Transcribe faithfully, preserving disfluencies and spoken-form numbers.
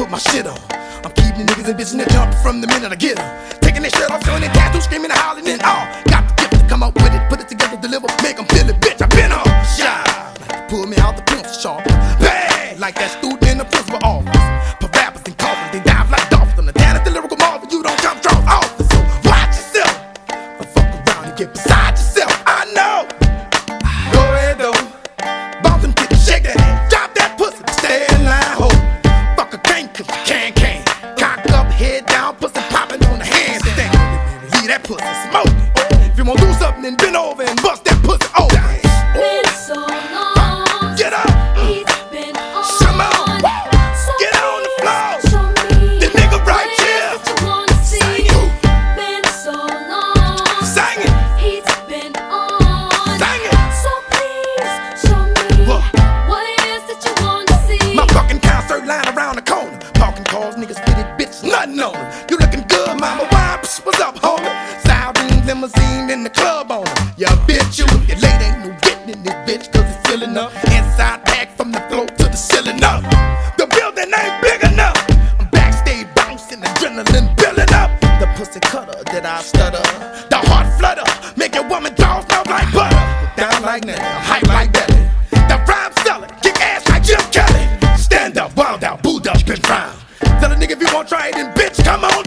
put my shit on. I'm keeping the niggas and bitches in the jump from the minute I get them. Taking their shirt off, showing their tattoos, screaming and howling and all. Got the gift to come up with it, put it together, deliver, make them feel it, bitch. I been on shy. Pull me out the pencil sharp. Bang! Like that student in the principal office. Put rappers in coffins, they dive like dolphins. I'm the dad of the lyrical marvel, you don't jump strong office. So watch yourself. Don't fuck around and get beside yourself. I know. Go ahead though. Bounce them kids, shake that ass. Drop that pussy, stay in line, ho. Fuck a can't cause you can can. Cock up, head down, pussy popping on the handstand. Leave that pussy smoke. If you wanna do something, then bend over and bust that pussy open. Been so long. Get up. He's been on. Come on. So Get on the floor. show me The nigga right what it here. is that you wanna see. Sing it. Been so long. Sing it. He's been on. Sing it. So please show me What? what it is that you wanna see. My fucking concert line around the corner. Parking cars, niggas fitted, bitch, nothing on it. You looking good, mama. Why? Psst, what's up, homie? Siren limousine in the club on it. Yeah, bitch, you. Your lady ain't no getting in this bitch, cause it's filling up. Inside pack from the floor to the ceiling up. The building ain't big enough. I'm backstage bouncing, adrenaline building up. The pussy cutter that I stutter. The heart flutter. Make your woman jaws melt like butter. Down like Nelly, I'm hype like belly. The rhyme seller, kick ass like Jim Kelly. Stand up, wild out, booed up, and frown. Tell a nigga if you won't try it, then bitch, come on